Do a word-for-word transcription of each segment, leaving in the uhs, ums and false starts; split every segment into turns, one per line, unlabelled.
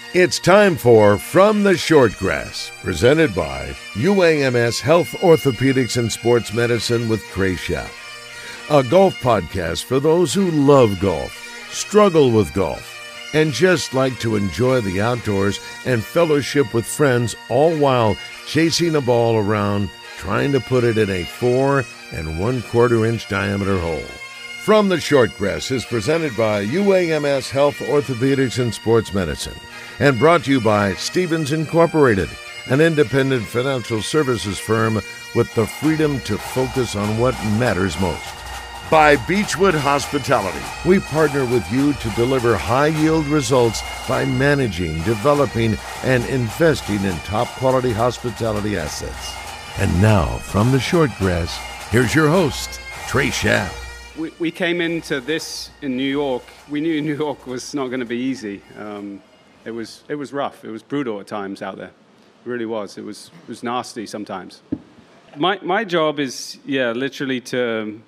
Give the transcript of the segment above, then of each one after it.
It's time for From the Shortgrass, presented by U A M S Health, Orthopedics, and Sports Medicine with Trey Schaap. A golf podcast for those who love golf, struggle with golf, and just like to enjoy the outdoors and fellowship with friends, all while chasing a ball around, trying to put it in a four and one quarter inch diameter hole. From the Shortgrass is presented by U A M S Health, Orthopedics, and Sports Medicine, and brought to you by Stevens Incorporated, an independent financial services firm with the freedom to focus on what matters most. By Beechwood Hospitality, we partner with you to deliver high-yield results by managing, developing, and investing in top-quality hospitality assets. And now, from the Shortgrass, here's your host, Trey Schaap.
We, we came into this in New York. We knew New York was not going to be easy. Um, It was it was rough. It was brutal at times out there. It really was. It was it was nasty sometimes. My my job is yeah, literally to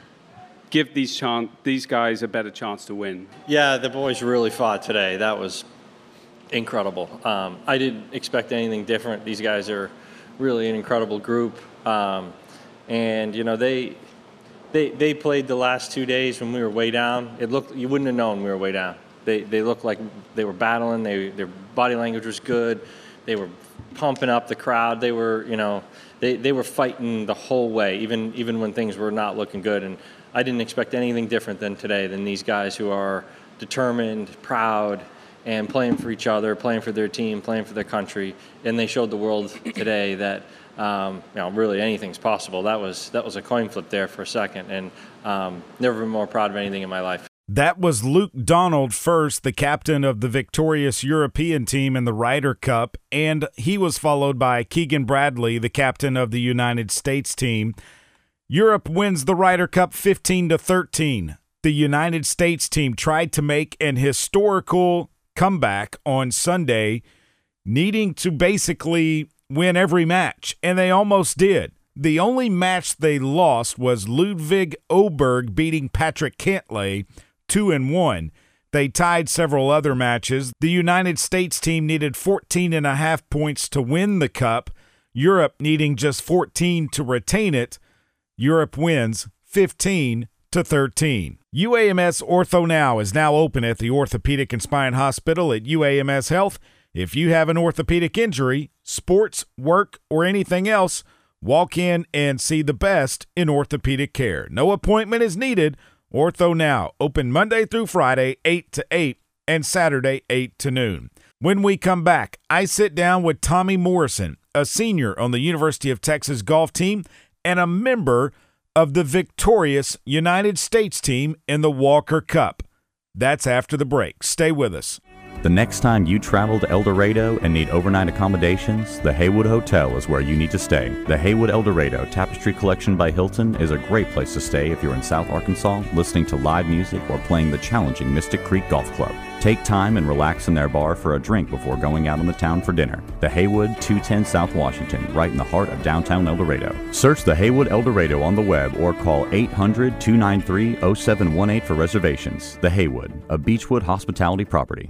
give these chan- these guys a better chance to win.
Yeah, the boys really fought today. That was incredible. Um, I didn't expect anything different. These guys are really an incredible group, um, and you know they they they played the last two days when we were way down. It looked you wouldn't have known we were way down. They they looked like they were battling. They their body language was good. They were pumping up the crowd. They were you know they, they were fighting the whole way, even even when things were not looking good. And I didn't expect anything different than today than these guys who are determined, proud, and playing for each other, playing for their team, playing for their country. And they showed the world today that um, you know really anything's possible. That was that was a coin flip there for a second, and um, never been more proud of anything in my life.
That was Luke Donald first, the captain of the victorious European team in the Ryder Cup, and he was followed by Keegan Bradley, the captain of the United States team. Europe wins the Ryder Cup fifteen to thirteen. The United States team tried to make an historical comeback on Sunday, needing to basically win every match, and they almost did. The only match they lost was Ludwig Åberg beating Patrick Cantlay two and one. They tied several other matches. The United States team needed fourteen and a half points to win the cup. Europe needing just fourteen to retain it. Europe wins fifteen to thirteen. U A M S Ortho Now is now open at the Orthopedic and Spine Hospital at U A M S Health. If you have an orthopedic injury, sports, work, or anything else, walk in and see the best in orthopedic care. No appointment is needed. Ortho Now, open Monday through Friday, eight to eight, and Saturday, eight to noon. When we come back, I sit down with Tommy Morrison, a senior on the University of Texas golf team and a member of the victorious United States team in the Walker Cup. That's after the break. Stay with us.
The next time you travel to El Dorado and need overnight accommodations, the Haywood Hotel is where you need to stay. The Haywood El Dorado Tapestry Collection by Hilton is a great place to stay if you're in South Arkansas listening to live music or playing the challenging Mystic Creek Golf Club. Take time and relax in their bar for a drink before going out on the town for dinner. The Haywood, two ten South Washington, right in the heart of downtown El Dorado. Search the Haywood El Dorado on the web or call eight hundred, two nine three, oh seven one eight for reservations. The Haywood, a Beechwood hospitality property.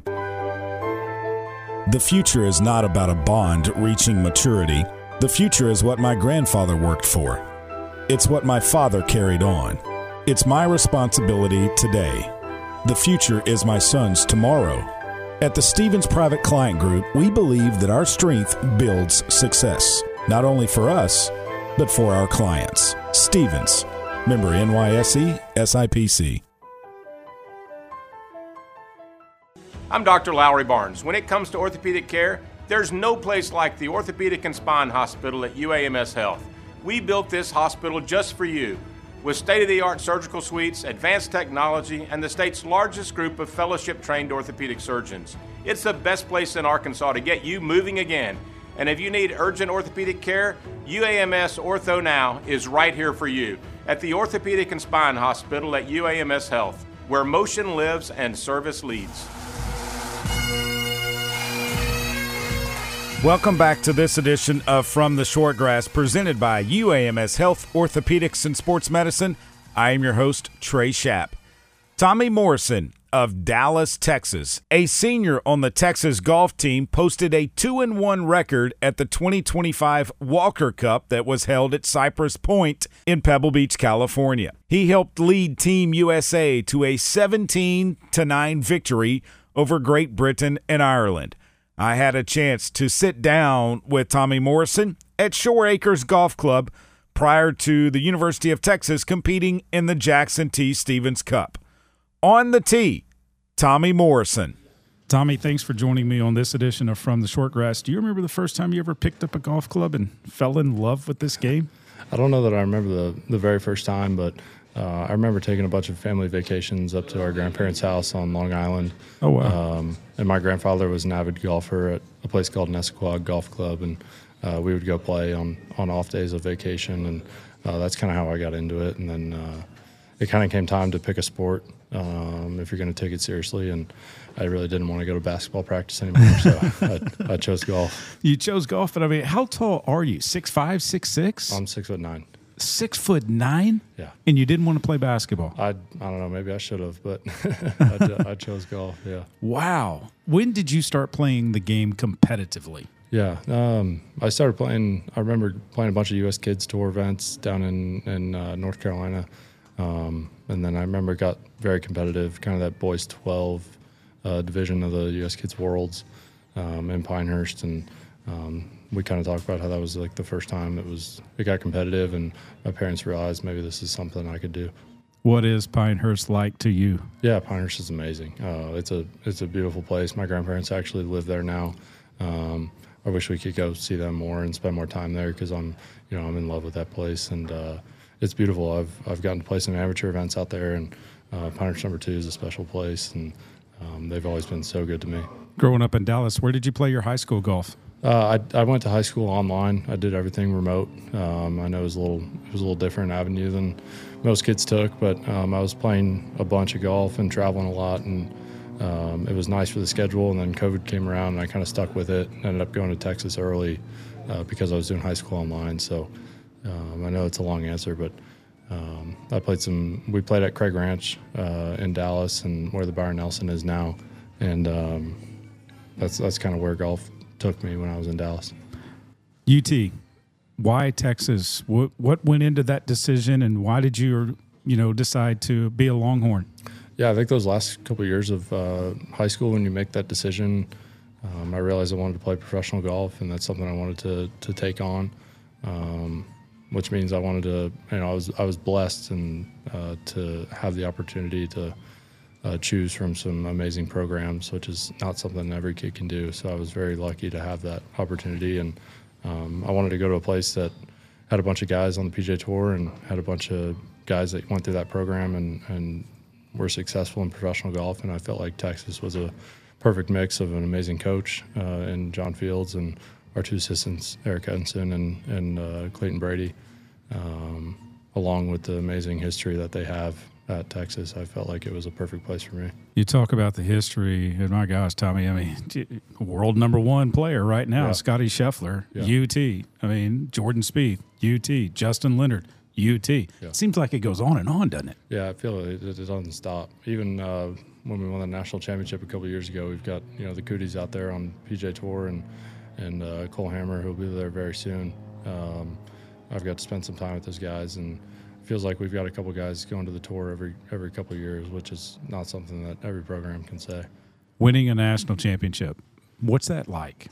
The future is not about a bond reaching maturity. The future is what my grandfather worked for. It's what my father carried on. It's my responsibility today. The future is my son's tomorrow. At the Stevens Private Client Group, we believe that our strength builds success, not only for us, but for our clients. Stevens, member N Y S E, S I P C.
I'm Doctor Lowry Barnes. When it comes to orthopedic care, there's no place like the Orthopedic and Spine Hospital at U A M S Health. We built this hospital just for you, with state-of-the-art surgical suites, advanced technology, and the state's largest group of fellowship-trained orthopedic surgeons. It's the best place in Arkansas to get you moving again. And if you need urgent orthopedic care, U A M S Ortho Now is right here for you at the Orthopedic and Spine Hospital at U A M S Health, where motion lives and service leads.
Welcome back to this edition of From the Shortgrass, presented by U A M S Health, Orthopedics, and Sports Medicine. I am your host, Trey Schaap. Tommy Morrison, of Dallas, Texas. A senior on the Texas golf team posted a two and one record at the twenty twenty-five Walker Cup that was held at Cypress Point in Pebble Beach, California. He helped lead Team U S A to a seventeen to nine victory over Great Britain and Ireland. I had a chance to sit down with Tommy Morrison at Shore Acres Golf Club prior to the University of Texas competing in the Jackson T. Stevens Cup. On the tee, Tommy Morrison.
Tommy, thanks for joining me on this edition of From the Shortgrass. Do you remember the first time you ever picked up a golf club and fell in love with this game?
I don't know that I remember the, the very first time, but uh, I remember taking a bunch of family vacations up to our grandparents' house on Long Island.
Oh, wow.
Um, and my grandfather was an avid golfer at a place called Nesquag Golf Club, and uh, we would go play on, on off days of vacation, and uh, that's kind of how I got into it. And then uh, it kind of came time to pick a sport um, if you're going to take it seriously, and I really didn't want to go to basketball practice anymore, so I, I chose golf.
You chose golf, but I mean, how tall are you? Six five, six six?
I'm six foot nine.
Six foot nine?
Yeah.
And you didn't want to play basketball?
I I don't know. Maybe I should have, but I, I chose golf. Yeah.
Wow. When did you start playing the game competitively?
Yeah. Um, I started playing. I remember playing a bunch of U S Kids Tour events down in in uh, North Carolina, um, and then I remember it got very competitive. Kind of that boys twelve uh, division of the U S Kids Worlds um, in Pinehurst, and um, we kind of talked about how that was like the first time it was it got competitive, and my parents realized maybe this is something I could do.
What is Pinehurst like to you?
Yeah, Pinehurst is amazing. Uh, it's a it's a beautiful place. My grandparents actually live there now. Um, I wish we could go see them more and spend more time there because I'm you know I'm in love with that place, and uh, it's beautiful. I've I've gotten to play some amateur events out there, and uh, Pinehurst Number Two is a special place, and um, they've always been so good to me.
Growing up in Dallas, where did you play your high school golf?
Uh, I, I went to high school online. I did everything remote. Um, I know it was a little it was a little different avenue than most kids took, but um, I was playing a bunch of golf and traveling a lot, and um, it was nice for the schedule. And then COVID came around, and I kind of stuck with it. Ended up going to Texas early uh, because I was doing high school online. So um, I know it's a long answer, but um, I played some. We played at Craig Ranch uh, in Dallas, and where the Byron Nelson is now, and um, that's that's kind of where golf took me when I was in Dallas.
U T, why Texas? What what went into that decision, and why did you, you know, decide to be a Longhorn?
Yeah, I think those last couple of years of uh, high school, when you make that decision, um, I realized I wanted to play professional golf, and that's something I wanted to to take on. Um, which means I wanted to, you know, I was I was blessed and uh, to have the opportunity to uh, choose from some amazing programs, which is not something every kid can do. So I was very lucky to have that opportunity, and um, I wanted to go to a place that had a bunch of guys on the P G A Tour and had a bunch of guys that went through that program and, and were successful in professional golf, and I felt like Texas was a perfect mix of an amazing coach uh, in John Fields and our two assistants, Eric Edinson and, and uh, Clayton Brady, um, along with the amazing history that they have at Texas. I felt like it was a perfect place for me.
You talk about the history, and my gosh, Tommy, I mean, world number one player right now,
yeah. Scottie
Scheffler,
yeah.
U T. I mean, Jordan Spieth, U T. Justin Leonard, U T.
Yeah.
It seems like it goes on and on, doesn't it?
Yeah, I feel it, it doesn't stop. Even uh, when we won the national championship a couple of years ago, we've got, you know, the Cooties out there on P G A Tour, and and uh, Cole Hammer, who'll be there very soon. Um, I've got to spend some time with those guys, and it feels like we've got a couple guys going to the tour every every couple of years, which is not something that every program can say.
Winning a national championship, what's that like?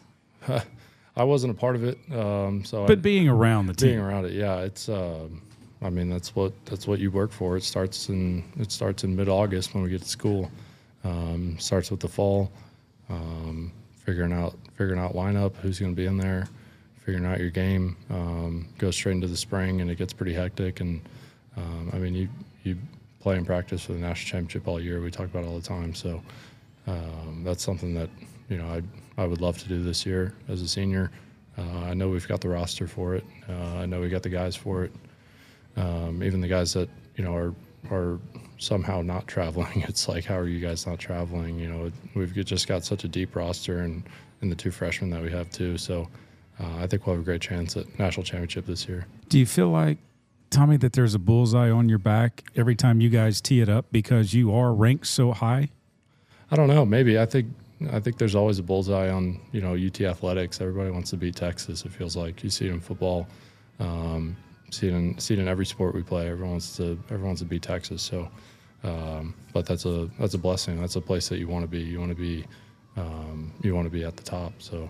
I wasn't a part of it, um, so
but
I,
being around the team,
being around it, yeah, it's. Uh, I mean, that's what that's what you work for. It starts in it starts in mid-August when we get to school. Um, starts with the fall, um, figuring out figuring out lineup, who's going to be in there, figuring out your game. Um, goes straight into the spring, and it gets pretty hectic. And um, I mean, you you play and practice for the national championship all year. We talk about it all the time. So um, that's something that you know I I would love to do this year as a senior. Uh, I know we've got the roster for it. Uh, I know we got the guys for it. Um, even the guys that you know are are somehow not traveling. It's like, how are you guys not traveling? You know, we've just got such a deep roster, and, and the two freshmen that we have too. So uh, I think we'll have a great chance at national championship this year.
Do you feel like, Tommy, that there's a bullseye on your back every time you guys tee it up because you are ranked so high?
I don't know. Maybe I think I think there's always a bullseye on you know U T athletics. Everybody wants to beat Texas. It feels like you see it in football, um, see it in see it in every sport we play. Everyone wants to everyone wants to beat Texas. So, um, but that's a that's a blessing. That's a place that you want to be. You want to be um, you want to be at the top. So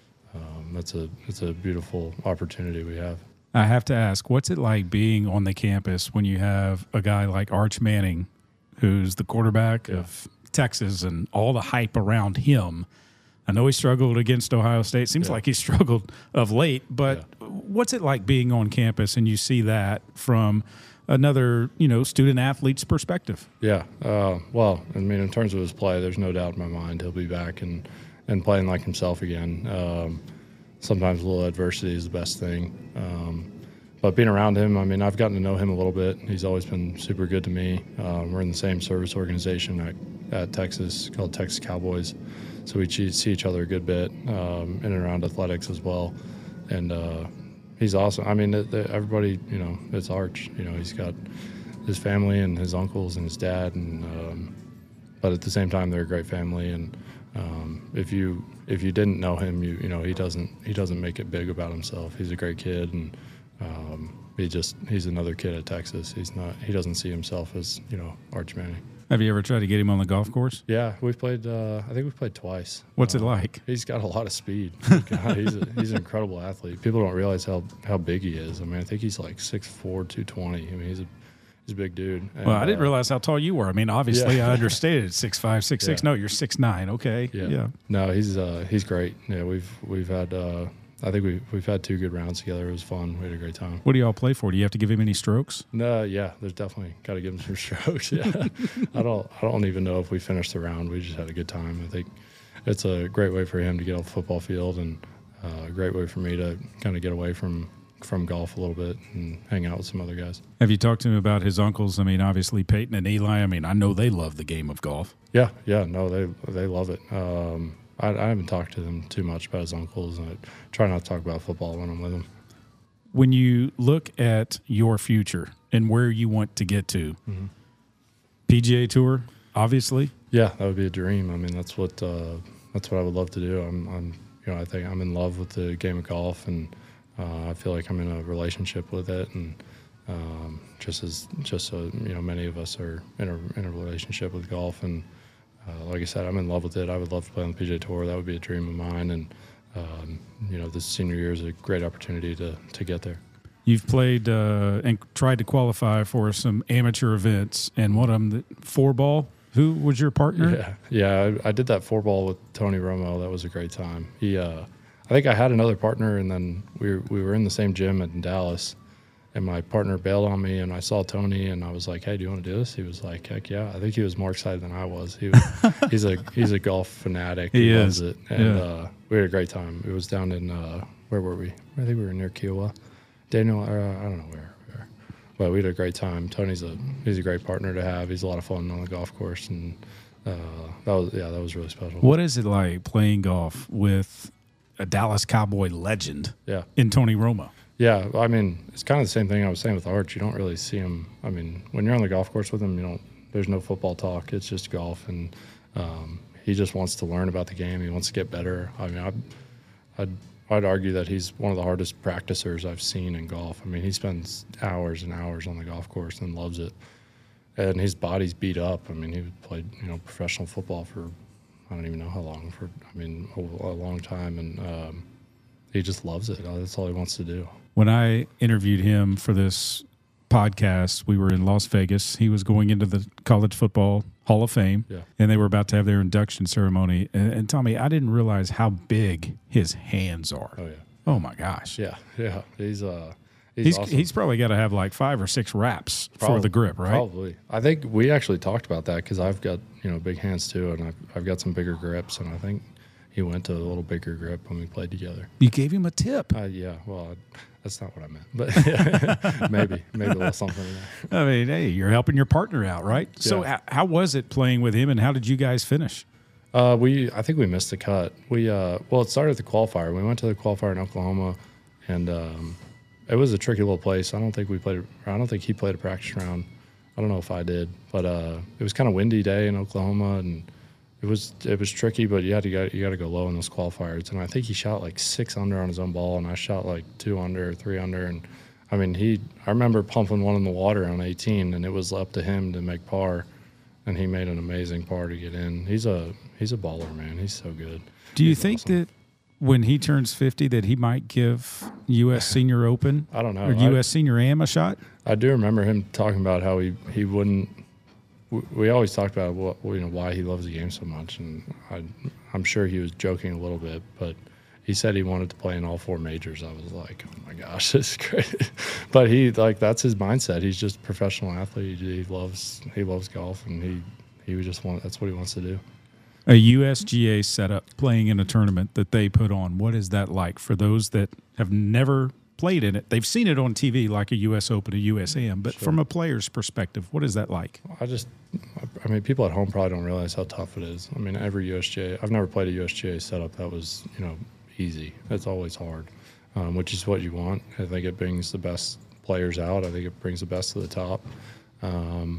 um, that's a it's a beautiful opportunity we have.
I have to ask, what's it like being on the campus when you have a guy like Arch Manning, who's the quarterback
Yeah.
of Texas, and all the hype around him? I know he struggled against Ohio State. Seems
Yeah.
like he struggled of late, but
Yeah.
what's it like being on campus and you see that from another, you know, student athlete's perspective?
Yeah. Uh, well, I mean, in terms of his play, there's no doubt in my mind he'll be back and, and playing like himself again. Um, sometimes a little adversity is the best thing. Um, but being around him, I mean, I've gotten to know him a little bit. He's always been super good to me. Um, we're in the same service organization at, at Texas called Texas Cowboys. So we che- see each other a good bit um, in and around athletics as well. And uh, he's awesome. I mean, it, it, everybody, you know, it's Arch. You know, he's got his family and his uncles and his dad, and um, but at the same time, they're a great family. And um, if you if you didn't know him, you you know, he doesn't he doesn't make it big about himself. He's a great kid, and um, he just he's another kid at Texas. He's not he doesn't see himself as you know Arch Manning.
Have you ever tried to get him on the golf course?
Yeah, we've played. Uh, I think we've played twice.
What's
uh,
it like?
He's got a lot of speed. God, he's a, he's an incredible athlete. People don't realize how, how big he is. I mean, I think he's like six four, two twenty. I mean, he's a he's a big dude. And,
Well, I didn't
uh,
realize how tall you were. I mean, obviously,
Yeah.
I understated six five, six six.
Yeah.
No, you're six nine. Okay,
Yeah.
yeah.
No, he's uh, he's great. Yeah, we've we've had. Uh, I think we we've had two good rounds together. It was fun. We had a great time.
What do y'all play for? Do you have to give him any strokes?
No, yeah, there's definitely got to give him some strokes. Yeah, I don't I don't even know if we finished the round. We just had a good time. I think it's a great way for him to get off the football field, and uh, a great way for me to kind of get away from from golf a little bit and hang out with some other guys.
Have you talked to him about his uncles? I mean, obviously Peyton and Eli. I mean, I know they love the game of golf.
Yeah, yeah, no, they they love it. Um, I, I haven't talked to them too much about his uncles, and I try not to talk about football when I'm with them.
When you look at your future and where you want to get to,
Mm-hmm.
P G A Tour, obviously.
Yeah, that would be a dream. I mean, that's what uh, that's what I would love to do. I'm, I'm, you know, I think I'm in love with the game of golf, and uh, I feel like I'm in a relationship with it, and um, just as just so you know, many of us are in a in a relationship with golf, and uh, like I said, I'm in love with it. I would love to play on the P G A Tour. That would be a dream of mine, and um, you know, this senior year is a great opportunity to to get there.
You've played uh, and tried to qualify for some amateur events, and one of them, the four ball. Who was your partner?
Yeah, yeah, I, I did that four ball with Tony Romo. That was a great time. He, uh, I think I had another partner, and then we were, we were in the same gym in Dallas, and my partner bailed on me, and I saw Tony, and I was like, "Hey, do you want to do this?" He was like, "Heck yeah!" I think he was more excited than I was. He was, he's a he's a golf fanatic.
He,
he
is.
loves it, and
Yeah.
uh, we had a great time. It was down in uh, where were we? I think we were near Kiowa. Daniel, uh, I don't know where, where, but we had a great time. Tony's a he's a great partner to have. He's a lot of fun on the golf course, and uh, that was yeah, that was really special.
What is it like playing golf with a Dallas Cowboy legend
Yeah,
in Tony Romo?
yeah. I mean, it's kind of the same thing I was saying with Arch. You don't really see him. I mean, when you're on the golf course with him, you don't. There's no football talk. It's just golf, and um, he just wants to learn about the game. He wants to get better. I mean, I'd, I'd I'd argue that he's one of the hardest practicers I've seen in golf. I mean, he spends hours and hours on the golf course and loves it. And his body's beat up. I mean, he played, you know, professional football for, I don't even know how long, for, I mean, a, a long time. And um, he just loves it. That's all he wants to do.
When I interviewed him for this podcast, we were in Las Vegas. He was going into the College Football Hall of Fame,
Yeah.
and they were about to have their induction ceremony. And, and Tommy, I didn't realize how big his hands are.
Oh, yeah.
Oh, my gosh.
Yeah, yeah. He's, uh, he's,
He's,
awesome.
he's probably got to have like five or six wraps for
Probably-
the grip, right?
Probably. I think we actually talked about that because I've got, you know, big hands too, and I've, I've got some bigger grips, and I think he went to a little bigger grip when we played together.
You gave him a tip.
Uh, yeah, well, I, that's not what I meant, but yeah, maybe, maybe a little something in there.
I mean, hey, you're helping your partner out, right? So
Yeah.
h- how was it playing with him, and how did you guys finish?
Uh, we, I think we missed the cut. We, uh, well, it started at the qualifier. We went to the qualifier in Oklahoma, and um, it was a tricky little place. I don't think we played. I don't think he played a practice round. I don't know if I did, but uh, it was kind of windy day in Oklahoma, and it it was it was tricky, but you had to go you got to go low in those qualifiers. And I think he shot like six under on his own ball, and I shot like two under, three under, and I mean he. I remember pumping one in the water on eighteen, and it was up to him to make par, and he made an amazing par to get in. He's a he's a baller, man. He's so good.
Do you
He's
think
awesome.
that when he turns fifty that he might give U S Senior Open
I don't know
or
I,
U S Senior Am a shot?
I do remember him talking about how he he wouldn't. We always talked about what you know why he loves the game so much, and I, I'm sure he was joking a little bit, but he said he wanted to play in all four majors. I was like, oh my gosh, this is great. But he like that's his mindset. He's just a professional athlete. He loves he loves golf, and he he would just want that's what he wants to do.
A U S G A setup, playing in a tournament that they put on. What is that like for those that have never played in it? They've seen it on T V like a U S Open, a U S Am, but
Sure.
from a player's perspective, what is that like?
I just, I mean, people at home probably don't realize how tough it is. I mean, every U S G A, I've never played a U S G A setup that was, you know, easy. It's always hard, um, which is what you want. I think it brings the best players out. I think it brings the best to the top. Um,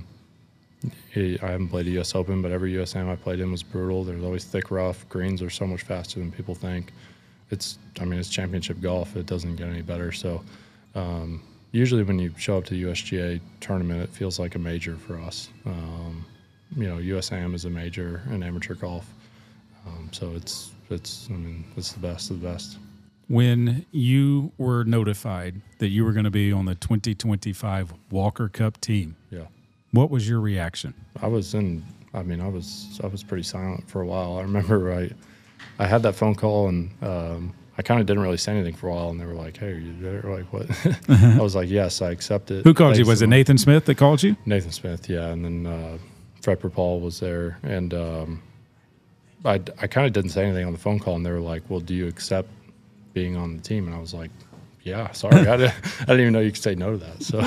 I haven't played a U S Open, but every U S Am I played in was brutal. There's always thick rough. Greens are so much faster than people think. It's, I mean, it's championship golf. It doesn't get any better. So um, usually when you show up to the U S G A tournament, it feels like a major for us. Um, you know, U S Am is a major in amateur golf. Um, so it's, it's, I mean, it's the best of the best.
When you were notified that you were going to be on the twenty twenty-five Walker Cup team,
Yeah.
what was your reaction?
I was in, I mean, I was, I was pretty silent for a while. I remember I, I had that phone call, and um, I kind of didn't really say anything for a while, and they were like, hey, are you there? Like, what? I was like, yes, I accept it.
Who called you?
Thanks
Was
so
it
much.
Nathan Smith that called you?
Nathan Smith, yeah. And then uh, Fred Paul was there, and um, I, I kind of didn't say anything on the phone call, and they were like, well, do you accept being on the team? And I was like, yeah, sorry. I, didn't, I didn't even know you could say no to that. So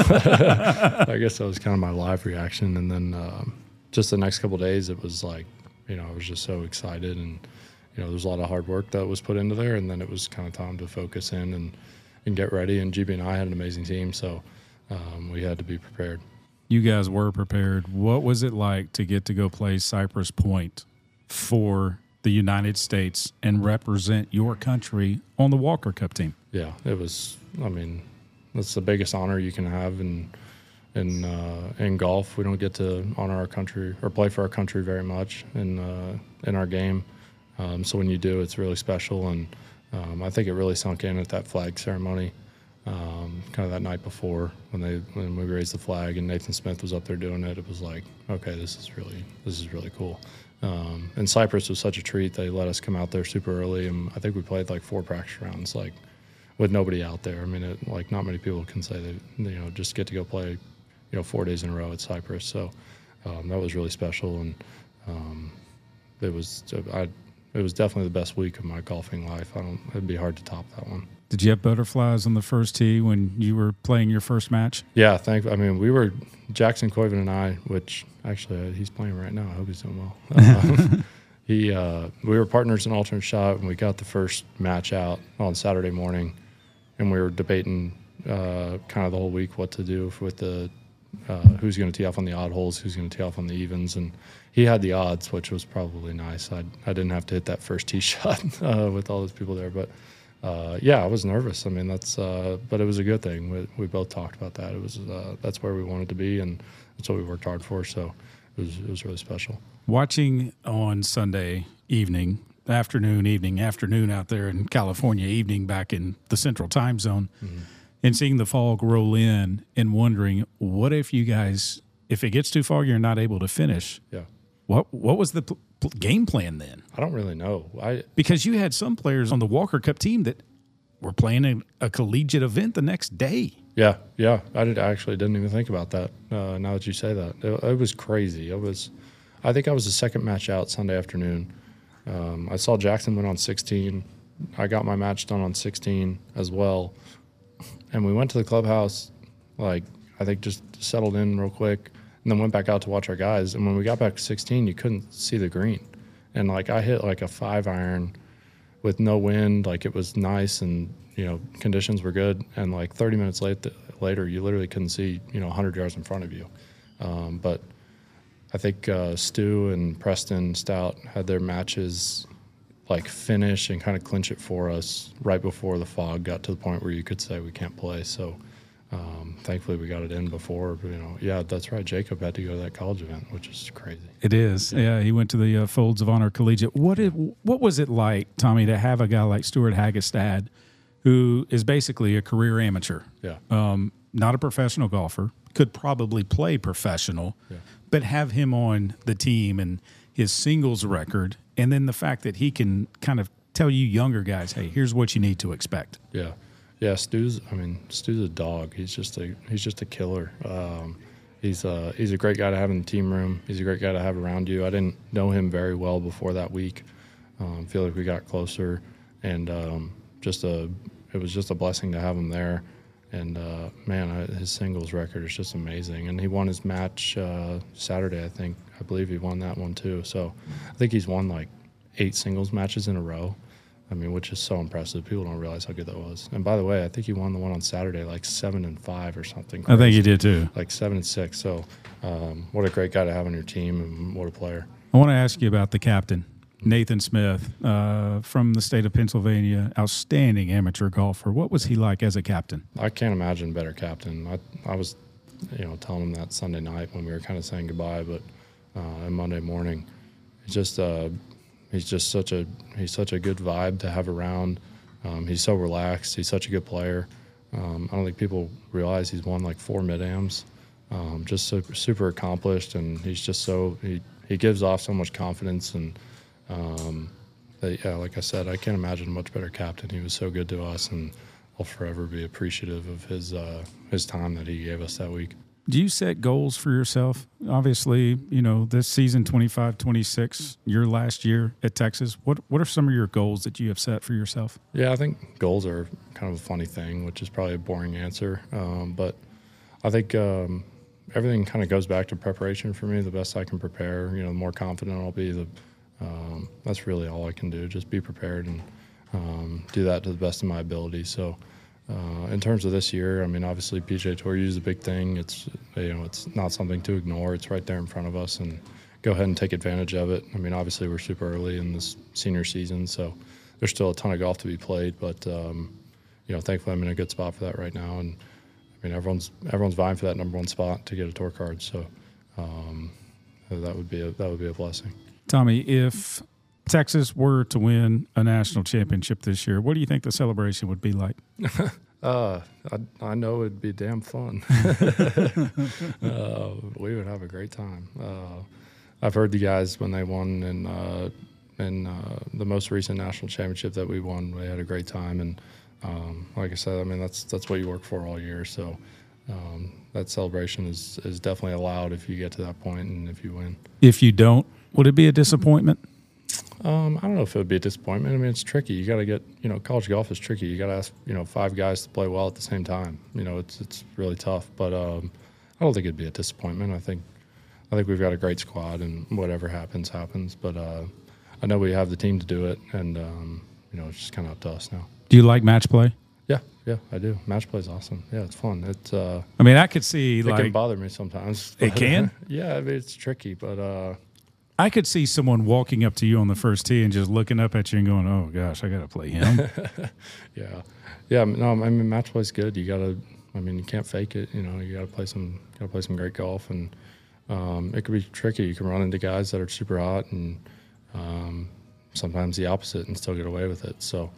I guess that was kind of my live reaction. And then um, just the next couple of days, it was like, you know, I was just so excited, and you know, there's a lot of hard work that was put into there, and then it was kind of time to focus in and, and get ready. And G B and I had an amazing team, so um, we had to be prepared.
You guys were prepared. What was it like to get to go play Cypress Point for the United States and represent your country on the Walker Cup team?
Yeah, it was. I mean, that's the biggest honor you can have in in uh, in golf. We don't get to honor our country or play for our country very much in uh, in our game. Um, so when you do, it's really special, and um, I think it really sunk in at that flag ceremony, um, kind of that night before when they when we raised the flag and Nathan Smith was up there doing it. It was like, okay, this is really this is really cool. Um, and Cypress was such a treat. They let us come out there super early, and I think we played like four practice rounds, like with nobody out there. I mean, it, like not many people can say that, you know, just get to go play, you know, four days in a row at Cypress. So um, that was really special, and um, it was I. It was definitely the best week of my golfing life. I don't. It'd be hard to top that one.
Did you have butterflies on the first tee when you were playing your first match?
Yeah, thank. I mean, we were Jackson Coyven and I, which actually uh, he's playing right now. I hope he's doing well. Um, he, uh, we were partners in alternate shot, and we got the first match out on Saturday morning, and we were debating uh, kind of the whole week what to do with the uh, who's going to tee off on the odd holes, who's going to tee off on the evens, and he had the odds, which was probably nice. I I didn't have to hit that first tee shot uh, with all those people there, but uh, yeah, I was nervous. I mean, that's uh, but it was a good thing. We, we both talked about that. It was uh, that's where we wanted to be, and that's what we worked hard for. So it was it was really special.
Watching on Sunday evening, afternoon, evening, afternoon out there in California, evening back in the Central Time Zone, mm-hmm. and seeing the fog roll in, and wondering, what if you guys, if it gets too foggy, you're not able to finish?
Yeah.
What what was the pl- pl- game plan then?
I don't really know. I
because you had some players on the Walker Cup team that were playing a, a collegiate event the next day.
Yeah, yeah. I did I actually didn't even think about that. Uh, now that you say that, it, it was crazy. It was. I think I was the second match out Sunday afternoon. Um, I saw Jackson went on sixteen. I got my match done on sixteen as well, and we went to the clubhouse. Like I think just settled in real quick. And then went back out to watch our guys. And when we got back to sixteen, you couldn't see the green. And, like, I hit, like, a five iron with no wind. Like, it was nice and, you know, conditions were good. And, like, thirty minutes late, later, you literally couldn't see, you know, one hundred yards in front of you. Um, but I think uh, Stu and Preston Stout had their matches like finish and kind of clinch it for us right before the fog got to the point where you could say we can't play. So um, thankfully we got it in before. But, you know, yeah, that's right. Jacob had to go to that college event, which is crazy.
It is. Yeah, he went to the uh, Folds of Honor Collegiate. What did, what was it like, Tommy, to have a guy like Stuart Hagestad, who is basically a career amateur?
Yeah.
Um, not a professional golfer, could probably play professional,
yeah.
but have him on the team and his singles record, and then the fact that he can kind of tell you younger guys, hey, here's what you need to expect.
Yeah. Yeah, Stu's, I mean, Stu's a dog. He's just a he's just a killer. Um, he's, a, he's a great guy to have in the team room. He's a great guy to have around you. I didn't know him very well before that week. Um, feel like we got closer, and um, just a it was just a blessing to have him there. And, uh, man, I, his singles record is just amazing. And he won his match uh, Saturday, I think. I believe he won that one too. So I think he's won like eight singles matches in a row. I mean, which is so impressive. People don't realize how good that was. And by the way, I think he won the one on Saturday like seven and five or something crazy.
I think he did too.
Like seven and six. So um, what a great guy to have on your team, and what a player.
I want to ask you about the captain, Nathan Smith, uh, from the state of Pennsylvania, outstanding amateur golfer. What was he like as a captain?
I can't imagine a better captain. I, I was, you know, telling him that Sunday night when we were kind of saying goodbye, but uh, and Monday morning, it's just uh, he's just such a he's such a good vibe to have around. Um, he's so relaxed. He's such a good player. Um, I don't think people realize he's won like four mid-ams. Um, just super, super accomplished, and he's just so he he gives off so much confidence. And um, that, yeah, like I said, I can't imagine a much better captain. He was so good to us, and I'll forever be appreciative of his uh, his time that he gave us that week.
Do you set goals for yourself? Obviously, you know, this season twenty-five twenty-six, your last year at Texas. What what are some of your goals that you have set for yourself?
Yeah, I think goals are kind of a funny thing, which is probably a boring answer. Um, but I think um, everything kind of goes back to preparation for me. The best I can prepare, you know, the more confident I'll be, the um, that's really all I can do. Just be prepared and um, do that to the best of my ability. So uh, in terms of this year, I mean, obviously P G A Tour U is a big thing. It's, you know, it's not something to ignore. It's right there in front of us, and go ahead and take advantage of it. I mean, obviously we're super early in this senior season, so there's still a ton of golf to be played. But um, you know, thankfully I'm in a good spot for that right now, and I mean, everyone's everyone's vying for that number one spot to get a tour card. So um, that would be a, that would be a blessing.
Tommy, if Texas were to win a national championship this year, what do you think the celebration would be like?
uh, I, I know it'd be damn fun. uh, we would have a great time. Uh, I've heard the guys when they won in uh, in uh, the most recent national championship that we won, they had a great time. And um, like I said, I mean, that's that's what you work for all year. So um, that celebration is, is definitely allowed if you get to that point and if you win.
If you don't, would it be a disappointment?
Um, I don't know if it would be a disappointment. I mean, it's tricky. You got to get, you know, college golf is tricky. You got to ask, you know, five guys to play well at the same time. You know, it's it's really tough. But um, I don't think it'd be a disappointment. I think I think we've got a great squad, and whatever happens, happens. But uh, I know we have the team to do it, and um, you know, it's just kind of up to us now.
Do you like match play?
Yeah, yeah, I do. Match play is awesome. Yeah, it's fun. It's. Uh,
I mean, I could see
it
like
can bother me sometimes.
It can.
Yeah, I mean, it's tricky, but. Uh,
I could see someone walking up to you on the first tee and just looking up at you and going, "Oh gosh, I got to play him."
yeah, yeah. No, I mean, match play's good. You got to. I mean, you can't fake it. You know, you got to play some. Got to play some great golf, and um, it could be tricky. You can run into guys that are super hot, and um, sometimes the opposite, and still get away with it. So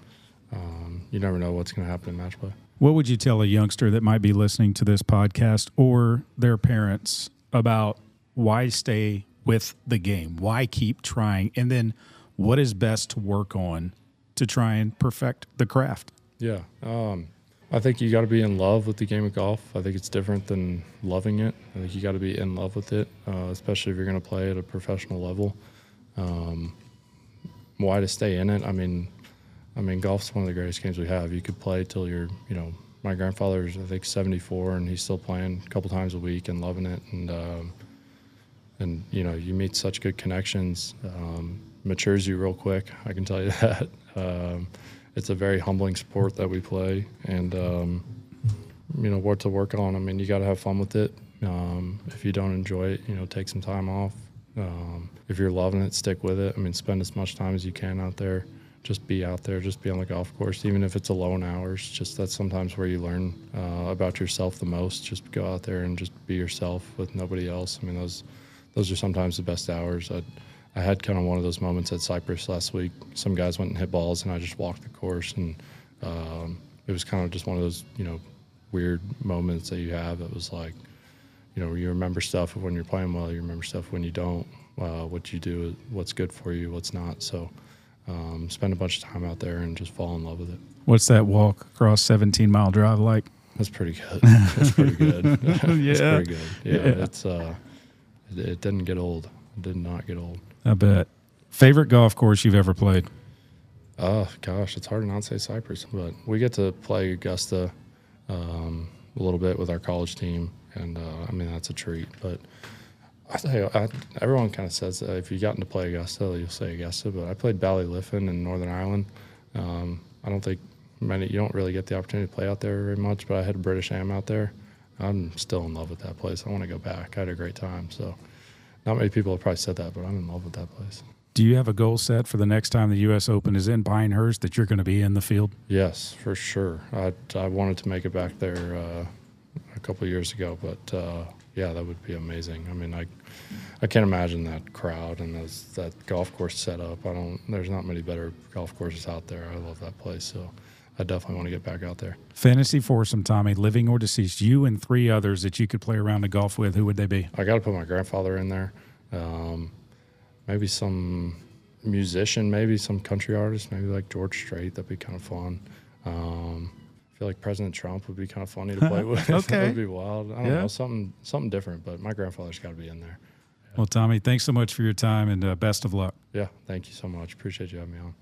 um, you never know what's going to happen in match play.
What would you tell a youngster that might be listening to this podcast or their parents about why stay with the game? Why keep trying? And then what is best to work on to try and perfect the craft?
Yeah. Um, I think you got to be in love with the game of golf. I think it's different than loving it. I think you got to be in love with it, uh, especially if you're going to play at a professional level. Um, why to stay in it? I mean, I mean, golf's one of the greatest games we have. You could play till you're, you know, my grandfather's, I think, seventy-four, and he's still playing a couple times a week and loving it. And, um, And, you know, you meet such good connections, um, matures you real quick, I can tell you that. Um, it's a very humbling sport that we play, and, um, you know, what to work on. I mean, you got to have fun with it. Um, if you don't enjoy it, you know, take some time off. Um, if you're loving it, stick with it. I mean, spend as much time as you can out there. Just be out there, just be on the golf course, even if it's alone hours. Just that's sometimes where you learn uh, about yourself the most. Just go out there and just be yourself with nobody else. I mean, those those are sometimes the best hours. I, I had kind of one of those moments at Cypress last week. Some guys went and hit balls, and I just walked the course, and um, it was kind of just one of those, you know, weird moments that you have. It was like, you know, you remember stuff when you're playing well, you remember stuff when you don't, uh, what you do, what's good for you, what's not. So um, spend a bunch of time out there and just fall in love with it.
What's that walk across seventeen Mile Drive like?
That's pretty good. That's pretty good.
Yeah.
It's pretty good. Yeah,
Yeah.
it's uh, it, it didn't get old. It did not get old.
I bet. Favorite golf course you've ever played?
Oh, gosh, it's hard to not say Cypress, but we get to play Augusta um, a little bit with our college team, and uh, I mean, that's a treat. But I tell you, I, everyone kind of says that if you gotten to play Augusta, you'll say Augusta, but I played Ballyliffin in Northern Ireland. Um, I don't think many, you don't really get the opportunity to play out there very much, but I had a British Am out there. I'm still in love with that place. I want to go back. I had a great time. So not many people have probably said that, but I'm in love with that place.
Do you have a goal set for the next time the U S Open is in Pinehurst that you're going to be in the field?
Yes, for sure. I I wanted to make it back there uh, a couple of years ago, but uh, yeah, that would be amazing. I mean, I I can't imagine that crowd and those, that golf course setup. I don't. There's not many better golf courses out there. I love that place, so I definitely want to get back out there.
Fantasy foursome, Tommy, living or deceased, you and three others that you could play around the golf with. Who would they be?
I got to put my grandfather in there. Um, maybe some musician, maybe some country artist, maybe like George Strait. That'd be kind of fun. Um, I feel like President Trump would be kind of funny to play with.
Okay.
That would be wild. I don't
Yeah.
know, something something different, but my grandfather's got to be in there.
Well, Tommy, thanks so much for your time, and uh, best of luck.
Yeah, thank you so much. Appreciate you having me on.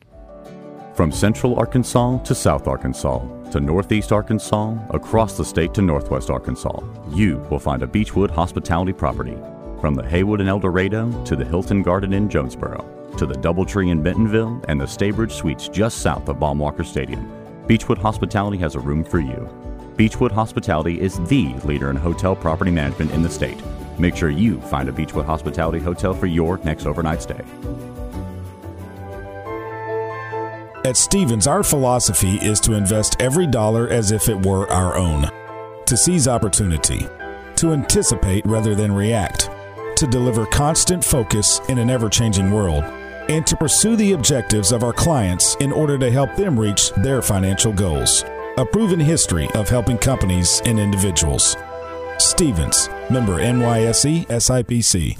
From Central Arkansas to South Arkansas to Northeast Arkansas, across the state to Northwest Arkansas, you will find a Beechwood hospitality property. From the Haywood in El Dorado to the Hilton Garden in Jonesboro to the Doubletree in Bentonville and the Staybridge Suites just south of Baumwalker Stadium, Beechwood Hospitality has a room for you. Beechwood Hospitality is the leader in hotel property management in the state. Make sure you find a Beechwood Hospitality hotel for your next overnight stay.
At Stevens, our philosophy is to invest every dollar as if it were our own, to seize opportunity, to anticipate rather than react, to deliver constant focus in an ever-changing world, and to pursue the objectives of our clients in order to help them reach their financial goals. A proven history of helping companies and individuals. Stevens, member N Y S E S I P C.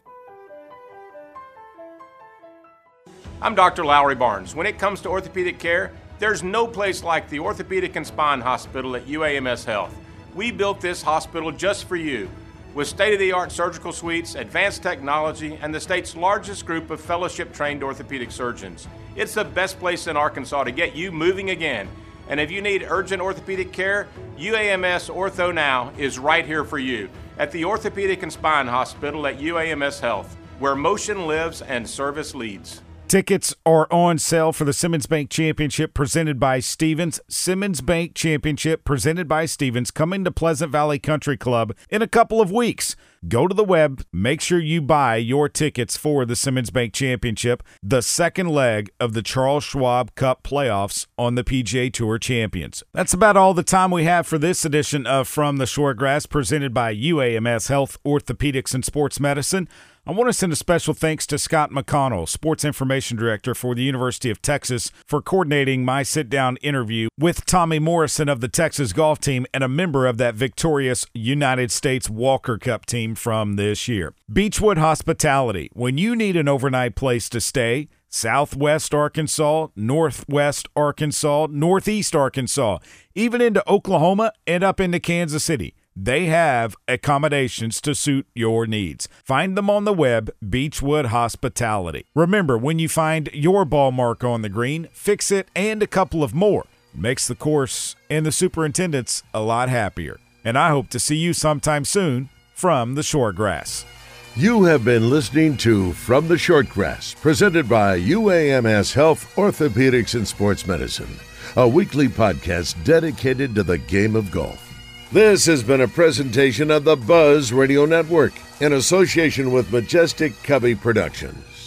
I'm Doctor Lowry Barnes. When it comes to orthopedic care, there's no place like the Orthopedic and Spine Hospital at U A M S Health. We built this hospital just for you, with state-of-the-art surgical suites, advanced technology, and the state's largest group of fellowship-trained orthopedic surgeons. It's the best place in Arkansas to get you moving again. And if you need urgent orthopedic care, U A M S Ortho Now is right here for you at the Orthopedic and Spine Hospital at U A M S Health, where motion lives and service leads.
Tickets are on sale for the Simmons Bank Championship presented by Stevens. Simmons Bank Championship presented by Stevens coming to Pleasant Valley Country Club in a couple of weeks. Go to the web, make sure you buy your tickets for the Simmons Bank Championship, the second leg of the Charles Schwab Cup playoffs on the P G A Tour Champions. That's about all the time we have for this edition of From the Shortgrass presented by U A M S Health, Orthopedics, and Sports Medicine. I want to send a special thanks to Scott McConnell, Sports Information Director for the University of Texas, for coordinating my sit-down interview with Tommy Morrison of the Texas golf team and a member of that victorious United States Walker Cup team from this year. Beechwood Hospitality. When you need an overnight place to stay, Southwest Arkansas, Northwest Arkansas, Northeast Arkansas, even into Oklahoma and up into Kansas City, they have accommodations to suit your needs. Find them on the web, Beechwood Hospitality. Remember, when you find your ball mark on the green, fix it and a couple of more. It makes the course and the superintendents a lot happier. And I hope to see you sometime soon from the Shortgrass.
You have been listening to From the Shortgrass, presented by U A M S Health, Orthopedics, and Sports Medicine, a weekly podcast dedicated to the game of golf. This has been a presentation of the Buzz Radio Network in association with Majestic Cubby Productions.